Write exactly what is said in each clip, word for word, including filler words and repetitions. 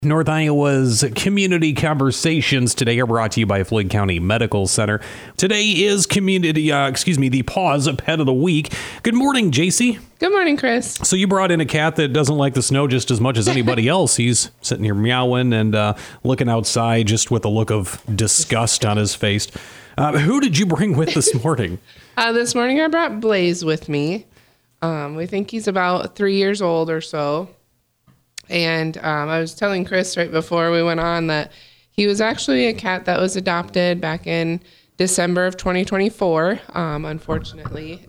North Iowa's Community Conversations today are brought to you by Floyd County Medical Center. Today is community, uh, excuse me, the Paws Pet of the Week. Good morning, J C. Good morning, Chris. So you brought in a cat that doesn't like the snow just as much as anybody else. He's sitting here meowing and uh, looking outside just with a look of disgust on his face. Uh, who did you bring with this morning? uh, this morning I brought Blaze with me. Um, we think he's about three years old or so. And um, I was telling Chris right before we went on that he was actually a cat that was adopted back in December of twenty twenty-four. Um, unfortunately,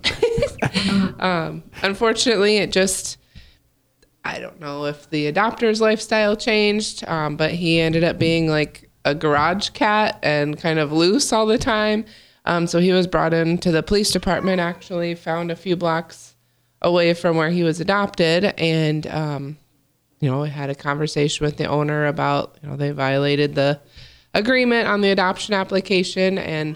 um, unfortunately, it just, I don't know if the adopter's lifestyle changed, um, but he ended up being like a garage cat and kind of loose all the time. Um, so he was brought into the police department, actually found a few blocks away from where he was adopted, and um, you know, I had a conversation with the owner about, you know, they violated the agreement on the adoption application, and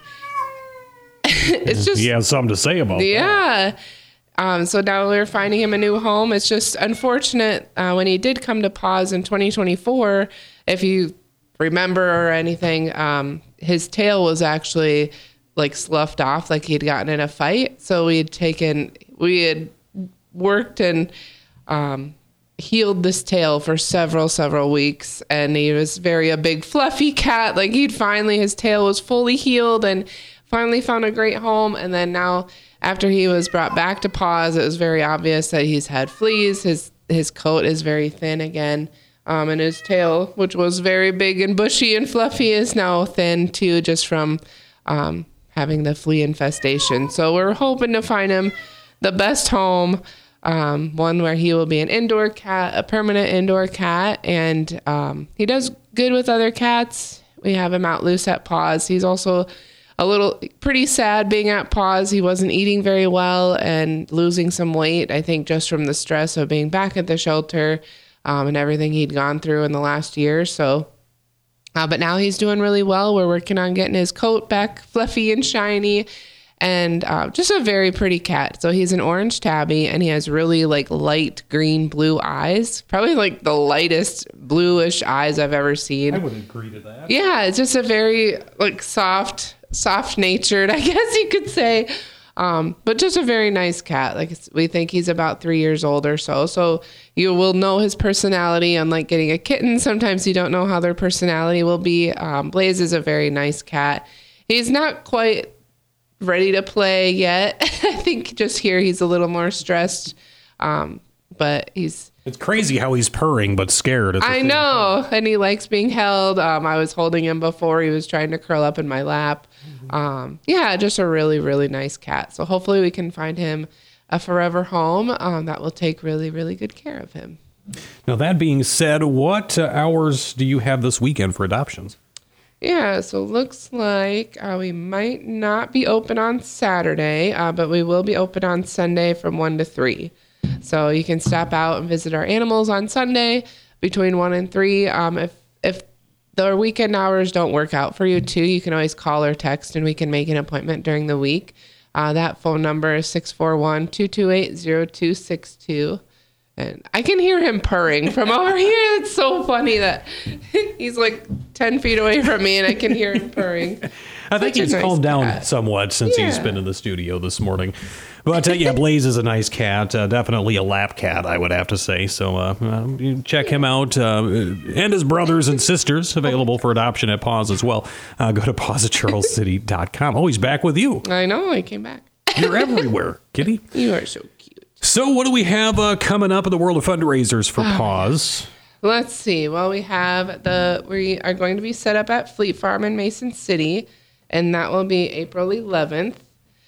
it's just... He has something to say about yeah. that. Yeah. Um, so now we're finding him a new home. It's just unfortunate uh, when he did come to Paws in twenty twenty-four, if you remember or anything, um, his tail was actually like sloughed off, like he'd gotten in a fight. So we had taken, we had worked and... Um, healed this tail for several, several weeks. And he was very a big fluffy cat. Like he'd finally, his tail was fully healed and finally found a great home. And then now after he was brought back to Paws, it was very obvious that he's had fleas. His, his coat is very thin again. Um, and his tail, which was very big and bushy and fluffy, is now thin too, just from, um, having the flea infestation. So we're hoping to find him the best home. Um, one where he will be an indoor cat, a permanent indoor cat, and um, he does good with other cats. We have him out loose at Paws. He's also a little pretty sad being at Paws. He wasn't eating very well and losing some weight, I think just from the stress of being back at the shelter um, and everything he'd gone through in the last year. So, uh, but now he's doing really well. We're working on getting his coat back fluffy and shiny. And uh, just a very pretty cat. So he's an orange tabby, and he has really like light green blue eyes. Probably like the lightest bluish eyes I've ever seen. I would agree to that. Yeah, it's just a very like soft, soft natured, I guess you could say. Um, but just a very nice cat. Like we think he's about three years old or so. So you will know his personality. Unlike getting a kitten, sometimes you don't know how their personality will be. Um, Blaze is a very nice cat. He's not quite ready to play yet. I think just here he's a little more stressed, um, but he's... It's crazy how he's purring but scared. I know, and he likes being held. Um, I was holding him before. He was trying to curl up in my lap. Mm-hmm. Um, yeah, just a really, really nice cat. So hopefully we can find him a forever home um, that will take really, really good care of him. Now, that being said, what uh, hours do you have this weekend for adoptions? Yeah, so looks like uh, we might not be open on Saturday, uh, but we will be open on Sunday from one to three. So you can stop out and visit our animals on Sunday between one and three. Um, if if the weekend hours don't work out for you too, you can always call or text and we can make an appointment during the week. Uh, that phone number is six four one, two two eight, zero two six two. And I can hear him purring from over here. It's so funny that he's like ten feet away from me and I can hear him purring. I think Such he's nice calmed down cat. somewhat since Yeah. he's been in the studio this morning. But uh, yeah, Blaze is a nice cat. Uh, definitely a lap cat, I would have to say. So uh, uh, you check him out. Uh, and his brothers and sisters available for adoption at Paws as well. Uh, go to paws at charles city dot com. Oh, he's back with you. I know. I came back. You're everywhere, kitty. You are so cute. So what do we have uh, coming up in the world of fundraisers for Paws? Let's see. Well, we have the, we are going to be set up at Fleet Farm in Mason City, and that will be April eleventh.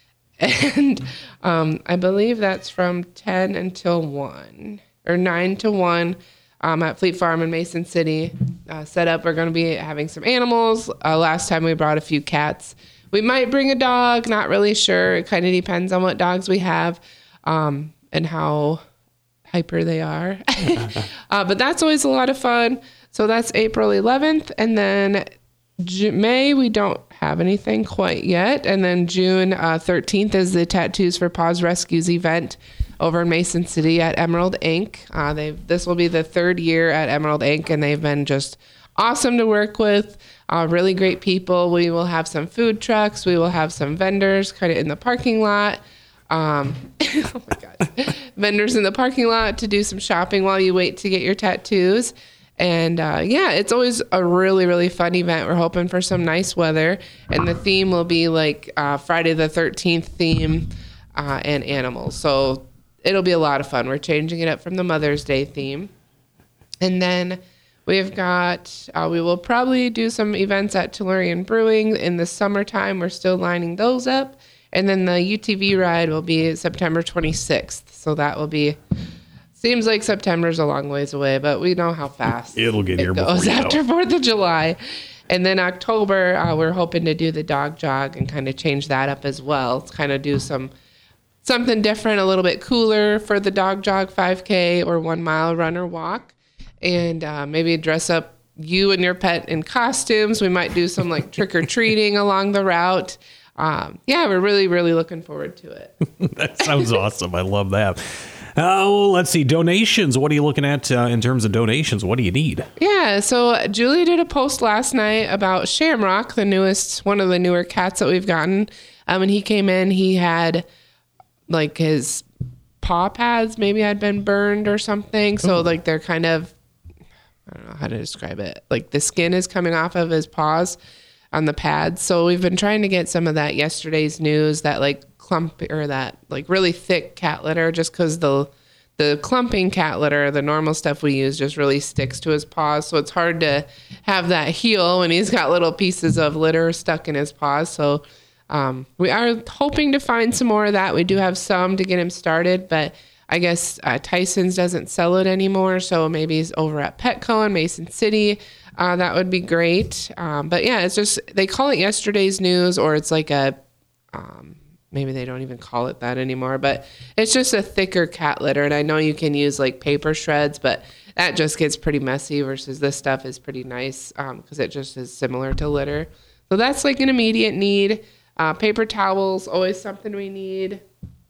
And um, I believe that's from ten until one, or nine to one um, at Fleet Farm in Mason City. Uh, set up, we're going to be having some animals. Uh, last time we brought a few cats. We might bring a dog, not really sure. It kind of depends on what dogs we have um, and how hyper they are. uh, but that's always a lot of fun. So that's April eleventh. And then J- May, we don't have anything quite yet. And then June uh, thirteenth is the Tattoos for Paws Rescues event over in Mason City at Emerald Incorporated. Uh, they've this will be the third year at Emerald Incorporated, and they've been just awesome to work with. Uh, really great people. We will have some food trucks. We will have some vendors kind of in the parking lot. Um, oh my gosh. Vendors in the parking lot to do some shopping while you wait to get your tattoos. And uh, yeah, it's always a really, really fun event. We're hoping for some nice weather. And the theme will be like uh, Friday the thirteenth theme uh, and animals. So it'll be a lot of fun. We're changing it up from the Mother's Day theme. And then we've got, uh, we will probably do some events at Tellurian Brewing in the summertime. We're still lining those up. And then the U T V ride will be September twenty-sixth. So that will be, seems like September's a long ways away, but we know how fast it'll get it here goes before you after know. fourth of July. And then October, uh, we're hoping to do the dog jog and kind of change that up as well. Kind of do some something different, a little bit cooler for the dog jog five K or one mile run or walk. And uh, maybe dress up you and your pet in costumes. We might do some like trick or treating along the route. Um, yeah, we're really, really looking forward to it. That sounds awesome. I love that. Oh, let's see. Donations. What are you looking at uh, in terms of donations? What do you need? Yeah, so Julie did a post last night about Shamrock, the newest, one of the newer cats that we've gotten. Um, when he came in, he had like his paw pads maybe had been burned or something. So like they're kind of, I don't know how to describe it. Like the skin is coming off of his paws on the pads. So we've been trying to get some of that yesterday's news, that like clump or that like really thick cat litter, just because the the clumping cat litter, the normal stuff we use, just really sticks to his paws. So it's hard to have that heal when he's got little pieces of litter stuck in his paws. So um, we are hoping to find some more of that. We do have some to get him started, but I guess uh, Tyson's doesn't sell it anymore. So maybe he's over at Petco in Mason City. Uh, that would be great. Um, but yeah, it's just, they call it yesterday's news, or it's like a, um, maybe they don't even call it that anymore, but it's just a thicker cat litter. And I know you can use like paper shreds, but that just gets pretty messy versus this stuff is pretty nice because um, it just is similar to litter. So that's like an immediate need. Uh, paper towels, always something we need.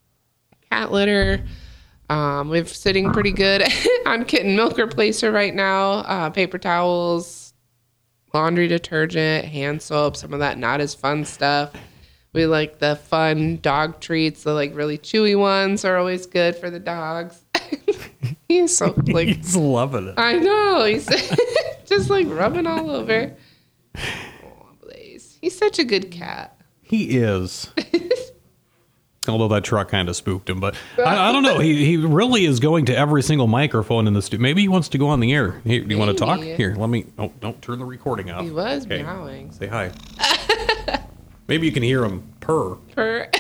Cat litter. Um, we're sitting pretty good on kitten milk replacer right now. Uh, paper towels, laundry detergent, hand soap, some of that not as fun stuff. We like the fun dog treats. The like really chewy ones are always good for the dogs. He's so like he's loving it. I know. He's just like rubbing all over. Oh, Blaze. He's such a good cat. He is. Although that truck kind of spooked him, but I, I don't know. He he really is going to every single microphone in the studio. Maybe he wants to go on the air. Hey, do you want to talk? Here, let me. Oh, don't turn the recording off. He was okay. meowing. Say hi. Maybe you can hear him purr. Purr.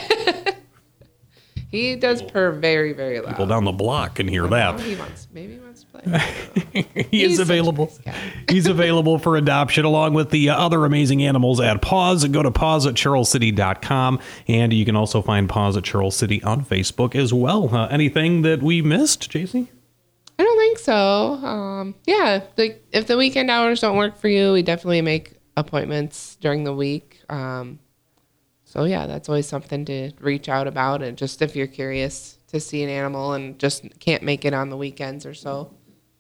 He does purr very, very loud. People down the block can hear that. He wants, maybe he wants to play. He is available. Nice He's available for adoption along with the other amazing animals at Paws. Go to paws at charles city dot com, and you can also find Paws at Charles City on Facebook as well. Uh, anything that we missed, J C? I don't think so. Um, yeah, like if the weekend hours don't work for you, we definitely make appointments during the week. Um, so yeah, that's always something to reach out about. And just if you're curious to see an animal and just can't make it on the weekends or so.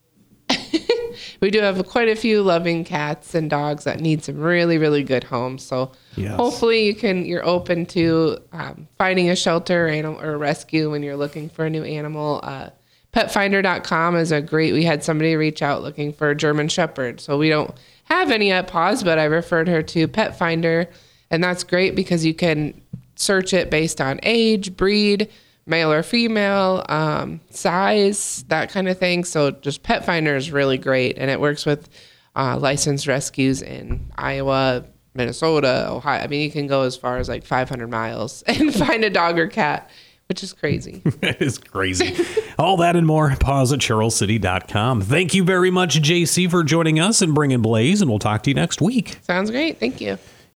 We do have quite a few loving cats and dogs that need some really, really good homes. So yes. Hopefully you can, you're open to um, finding a shelter animal, or rescue when you're looking for a new animal. Uh, pet finder dot com is a great, we had somebody reach out looking for a German Shepherd. So we don't have any at Paws, but I referred her to Pet Finder. And that's great because you can search it based on age, breed, male or female, um, size, that kind of thing. So just Pet Finder is really great. And it works with uh, licensed rescues in Iowa, Minnesota, Ohio. I mean, you can go as far as like five hundred miles and find a dog or cat, which is crazy. That is crazy. All that and more, paws at charles city dot com. Thank you very much, J C, for joining us and bringing Blaze, and we'll talk to you next week. Sounds great. Thank you.